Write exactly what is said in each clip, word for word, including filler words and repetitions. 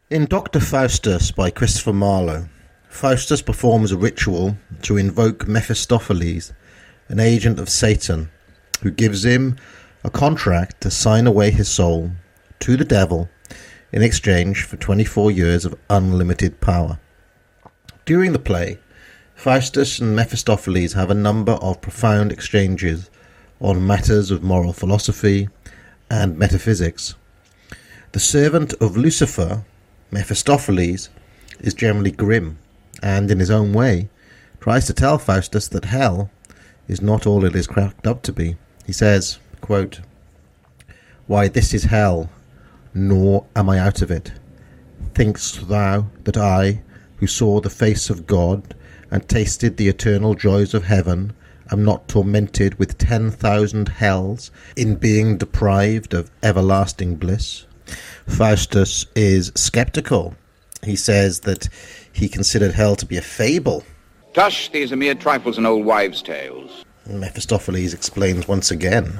In Doctor Faustus by Christopher Marlowe, Faustus performs a ritual to invoke Mephistopheles, an agent of Satan, who gives him a contract to sign away his soul to the devil in exchange for twenty-four years of unlimited power. During the play, Faustus and Mephistopheles have a number of profound exchanges on matters of moral philosophy and metaphysics. The servant of Lucifer, Mephistopheles, is generally grim and, in his own way, tries to tell Faustus that hell is not all it is cracked up to be. He says, quote, "Why, this is hell, nor am I out of it. Think'st thou that I, who saw the face of God and tasted the eternal joys of heaven, am not tormented with ten thousand hells in being deprived of everlasting bliss?" Faustus is sceptical. He says that he considered hell to be a fable. Tush, these are mere trifles and old wives' tales. Mephistopheles explains once again.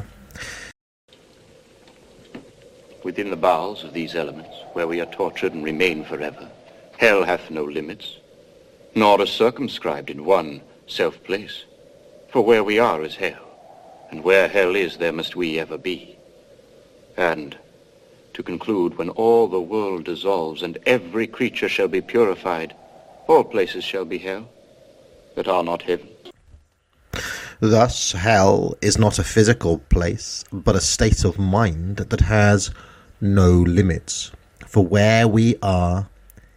Within the bowels of these elements, where we are tortured and remain forever, hell hath no limits, nor is circumscribed in one self-place. For where we are is hell, and where hell is, there must we ever be. And, to conclude, when all the world dissolves and every creature shall be purified, all places shall be hell that are not heaven. Thus, hell is not a physical place, but a state of mind that has no limits. For where we are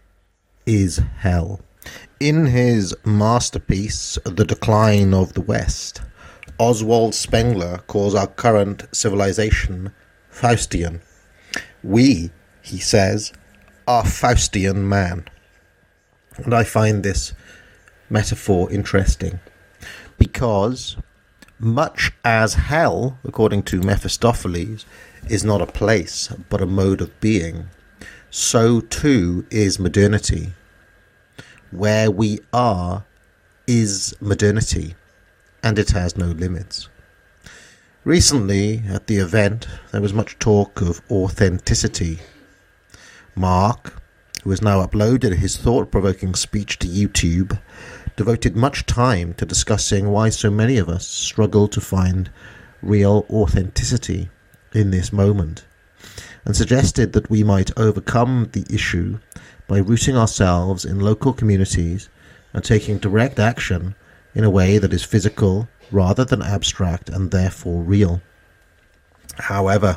is hell. In his masterpiece, The Decline of the West, Oswald Spengler calls our current civilization Faustian. We, he says, are Faustian man. And I find this metaphor interesting because much as hell, according to Mephistopheles, is not a place but a mode of being, so too is modernity. Where we are is modernity, and it has no limits. Recently, at the event, there was much talk of authenticity. Mark, who has now uploaded his thought-provoking speech to YouTube, devoted much time to discussing why so many of us struggle to find real authenticity in this moment, and suggested that we might overcome the issue by rooting ourselves in local communities and taking direct action in a way that is physical rather than abstract and therefore real. However,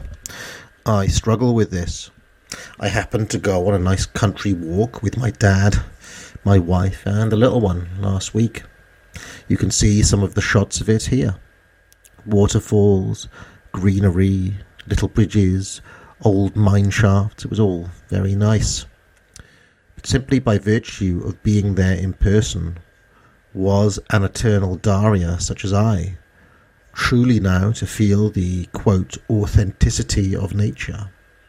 I struggle with this. I happened to go on a nice country walk with my dad, my wife and a little one last week. You can see some of the shots of it here. Waterfalls, greenery, little bridges, old mine shafts. It was all very nice. But simply by virtue of being there in person, was an eternal Daria such as I truly now to feel the, quote, authenticity of nature?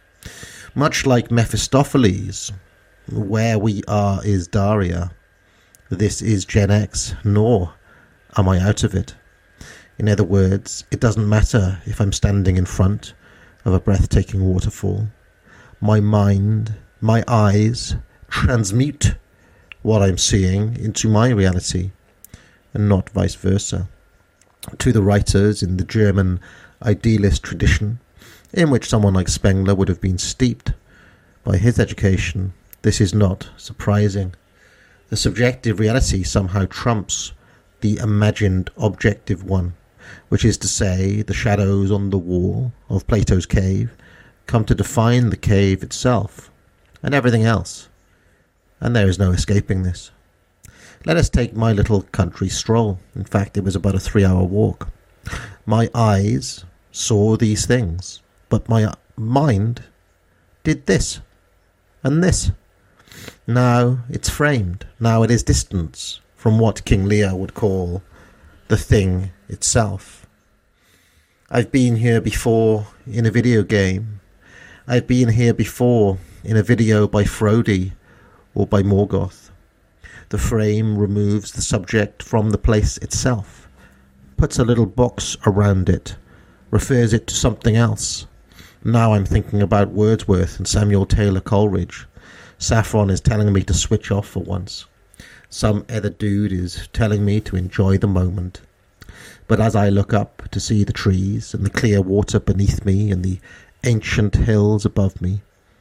Much like Mephistopheles, where we are is Daria. This is Gen X, nor am I out of it. In other words, it doesn't matter if I'm standing in front of a breathtaking waterfall. My mind, my eyes, transmute what I'm seeing into my reality, and not vice versa. To the writers in the German idealist tradition, in which someone like Spengler would have been steeped by his education, this is not surprising. The subjective reality somehow trumps the imagined objective one, which is to say, the shadows on the wall of Plato's cave come to define the cave itself and everything else. And there is no escaping this. Let us take my little country stroll. In fact, it was about a three-hour walk. My eyes saw these things, but my mind did this and this. Now it's framed. Now it is distance from what King Lear would call the thing itself. I've been here before in a video game. I've been here before in a video by Frody or by Morgoth. The frame removes the subject from the place itself, puts a little box around it, refers it to something else. Now I'm thinking about Wordsworth and Samuel Taylor Coleridge, Saffron is telling me to switch off for once. Some other dude is telling me to enjoy the moment. But as I look up to see the trees and the clear water beneath me and the ancient hills above me,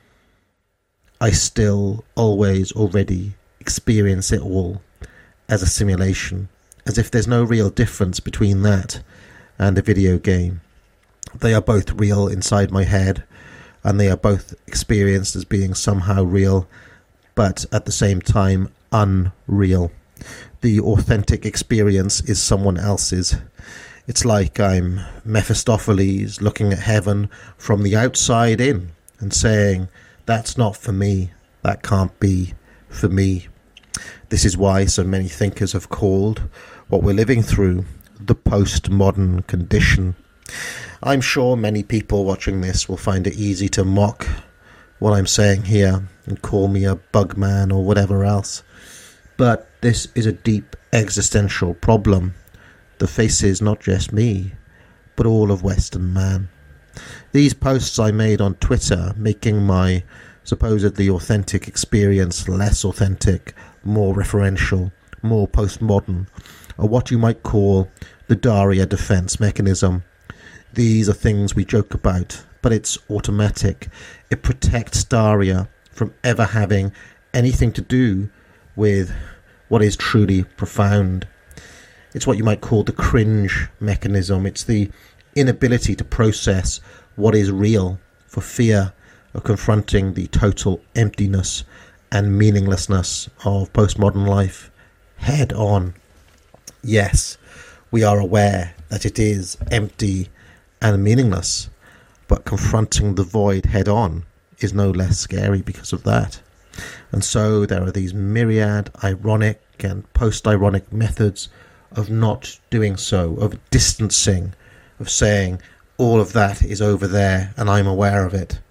I still always already experience it all as a simulation, as if there's no real difference between that and a video game. They are both real inside my head, and they are both experienced as being somehow real, but at the same time unreal. The authentic experience is someone else's. It's like I'm Mephistopheles looking at heaven from the outside in and saying, that's not for me, that can't be for me. This is why so many thinkers have called what we're living through the postmodern condition. I'm sure many people watching this will find it easy to mock what I'm saying here and call me a bug man or whatever else. But this is a deep existential problem that faces not just me, but all of Western man. These posts I made on Twitter, making my supposedly authentic experience less authentic, more referential, more postmodern, are what you might call the Daria defense mechanism. These are things we joke about, but it's automatic. It protects Daria from ever having anything to do with what is truly profound. It's what you might call the cringe mechanism. It's the inability to process what is real for fear of confronting the total emptiness and meaninglessness of postmodern life head on. Yes, we are aware that it is empty and meaningless, but confronting the void head on is no less scary because of that. And so there are these myriad ironic and post-ironic methods of not doing so, of distancing, of saying all of that is over there and I'm aware of it.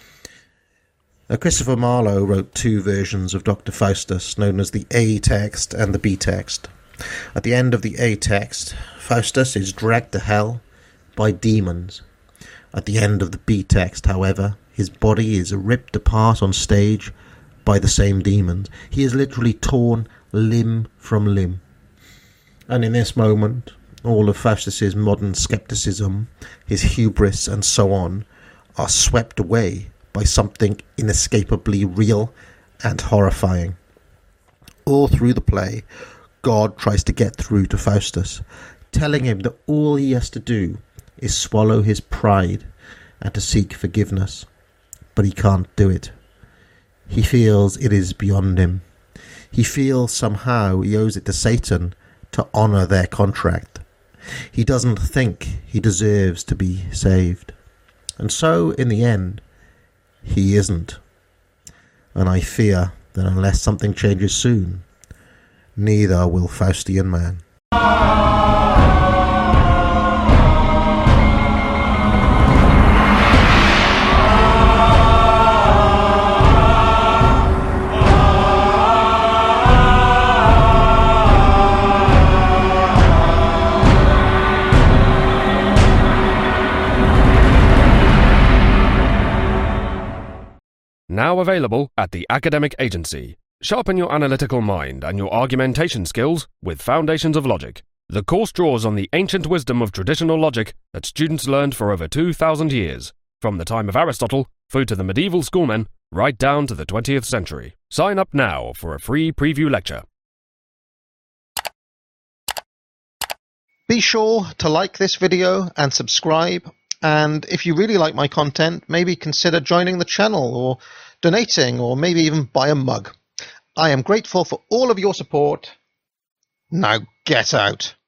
Now, Christopher Marlowe wrote two versions of Doctor Faustus, known as the A text and the B text. At the end of the A text, Faustus is dragged to hell by demons. At the end of the B text, however, his body is ripped apart on stage by the same demons. He is literally torn limb from limb. And in this moment, all of Faustus's modern skepticism, his hubris and so on, are swept away by something inescapably real and horrifying. All through the play, God tries to get through to Faustus, telling him that all he has to do is swallow his pride and to seek forgiveness. But he can't do it. He feels it is beyond him. He feels somehow he owes it to Satan to honour their contract. He doesn't think he deserves to be saved. And so, in the end, he isn't. And I fear that unless something changes soon, neither will Faustian man. Now available at the Academic Agency. Sharpen your analytical mind and your argumentation skills with Foundations of Logic. The course draws on the ancient wisdom of traditional logic that students learned for over two thousand years, from the time of Aristotle through to the medieval schoolmen, right down to the twentieth century. Sign up now for a free preview lecture. Be sure to like this video and subscribe. And if you really like my content, maybe consider joining the channel or donating or maybe even buy a mug. I am grateful for all of your support. Now get out.